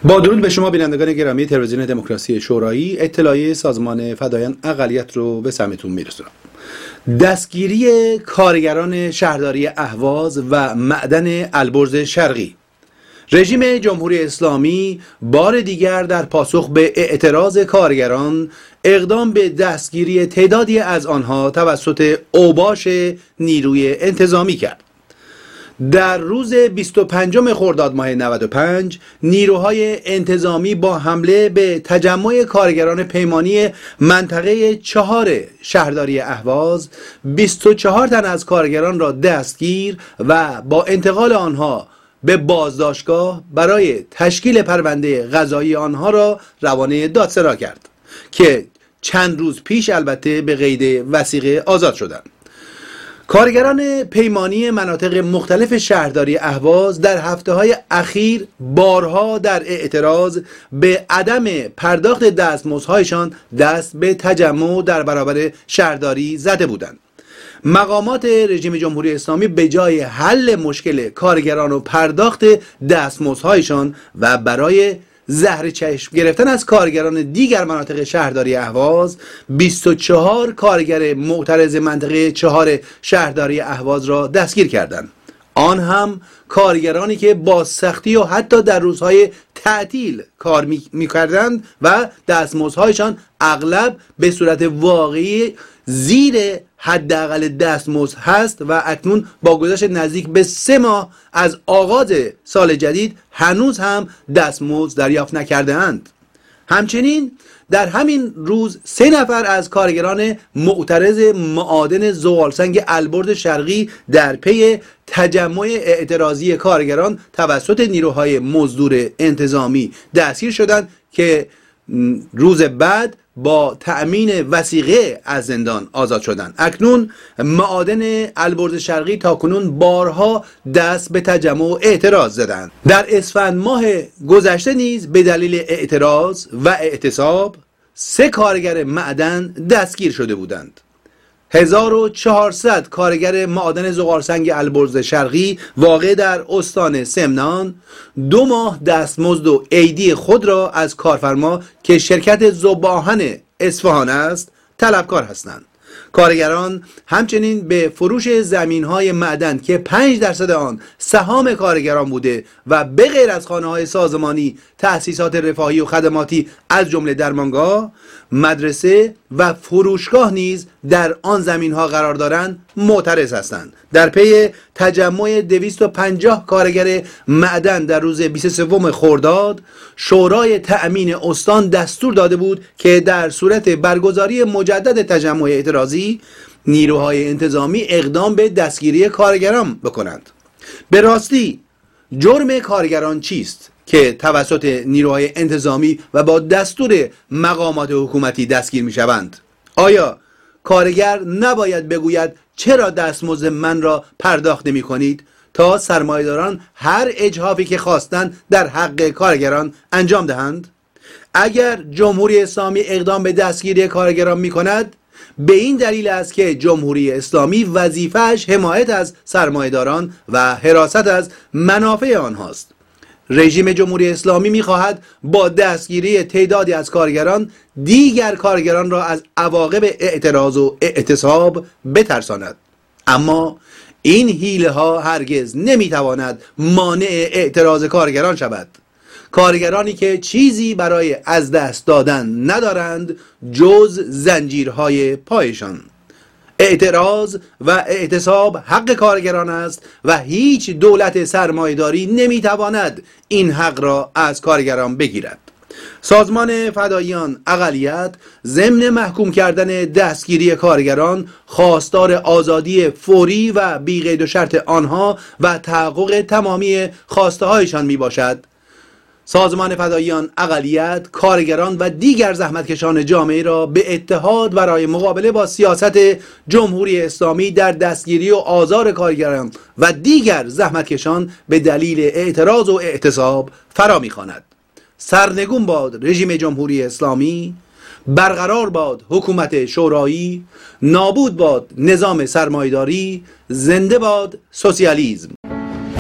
با درود به شما بینندگان گرامی تلویزیون دموکراسی شورایی، اطلاعیه سازمان فدایان اقلیت رو به سمعتون میرسونم. دستگیری کارگران شهرداری اهواز و معدن البرز شرقی. رژیم جمهوری اسلامی بار دیگر در پاسخ به اعتراض کارگران اقدام به دستگیری تعدادی از آنها توسط اوباش نیروی انتظامی کرد. در روز 25 خرداد ماه 95 نیروهای انتظامی با حمله به تجمع کارگران پیمانی منطقه 4 شهرداری اهواز 24 تن از کارگران را دستگیر و با انتقال آنها به بازداشتگاه برای تشکیل پرونده قضایی آنها را روانه دادسرا کرد که چند روز پیش البته به قید وثیقه آزاد شدند. کارگران پیمانی مناطق مختلف شهرداری اهواز در هفته‌های اخیر بارها در اعتراض به عدم پرداخت دستمزدهایشان دست به تجمع در برابر شهرداری زده بودند. مقامات رژیم جمهوری اسلامی به جای حل مشکل کارگران و پرداخت دستمزدهایشان و برای زهر چشم گرفتن از کارگران دیگر مناطق شهرداری اهواز 24 کارگر معترض منطقه 4 شهرداری اهواز را دستگیر کردند. آن هم کارگرانی که با سختی و حتی در روزهای تعطیل کار می‌کردند و دستمزدهایشان اغلب به صورت واقعی زیر حداقل دستمزد هست و اکنون با گذشت نزدیک به 3 ماه از آغاز سال جدید هنوز هم دستمزد دریافت نکرده اند. همچنین در همین روز 3 نفر از کارگران معترض معادن زغالسنگ البرز شرقی در پی تجمع اعتراضی کارگران توسط نیروهای مزدور انتظامی دستگیر شدند که روز بعد با تأمین وثیقه از زندان آزاد شدند. اکنون معادن البرز شرقی تاکنون بارها دست به تجمع و اعتراض زدند. در اسفند ماه گذشته نیز به دلیل اعتراض و اعتصاب 3 کارگر معدن دستگیر شده بودند. 1400 کارگر معادن زغالسنگ البرز شرقی واقع در استان سمنان 2 ماه دستمزد و عیدی خود را از کارفرما که شرکت ذوب‌آهن اصفهان است طلبکار هستند. کارگران همچنین به فروش زمین‌های معدن که 5% آن سهام کارگران بوده و به غیر از خانه‌های سازمانی، تأسیسات رفاهی و خدماتی از جمله درمانگاه، مدرسه و فروشگاه نیز در آن زمین‌ها قرار دارند معترض هستند. در پی تجمع 250 کارگر معدن در روز 23 خرداد شورای تأمین استان دستور داده بود که در صورت برگزاری مجدد تجمع اعتراضی نیروهای انتظامی اقدام به دستگیری کارگران بکنند. به راستی جرم کارگران چیست که توسط نیروهای انتظامی و با دستور مقامات حکومتی دستگیر می شوند؟ آیا کارگر نباید بگوید چرا دستمزد من را پرداخت نمی کنید تا سرمایه‌داران هر اجحافی که خواستند در حق کارگران انجام دهند؟ اگر جمهوری اسلامی اقدام به دستگیری کارگران می کند به این دلیل است که جمهوری اسلامی وظیفه‌اش حمایت از سرمایه‌داران و حراست از منافع آنهاست. رژیم جمهوری اسلامی می‌خواهد با دستگیری تعدادی از کارگران دیگر کارگران را از عواقب اعتراض و اعتصاب بترساند، اما این حیله‌ها هرگز نمی‌تواند مانع اعتراض کارگران شود. کارگرانی که چیزی برای از دست دادن ندارند جز زنجیرهای پایشان. اعتراض و اعتصاب حق کارگران است و هیچ دولت سرمایه‌داری نمیتواند این حق را از کارگران بگیرد. سازمان فدایان اقلیت ضمن محکوم کردن دستگیری کارگران خواستار آزادی فوری و بی قید و شرط آنها و تحقق تمامی خواسته هایشان می باشد. سازمان فدایان اقلیت کارگران و دیگر زحمتکشان جامعه را به اتحاد برای مقابله با سیاست جمهوری اسلامی در دستگیری و آزار کارگران و دیگر زحمتکشان به دلیل اعتراض و اعتصاب فرا می‌خواند. سرنگون باد رژیم جمهوری اسلامی، برقرار باد حکومت شورایی، نابود باد نظام سرمایه‌داری، زنده باد سوسیالیسم.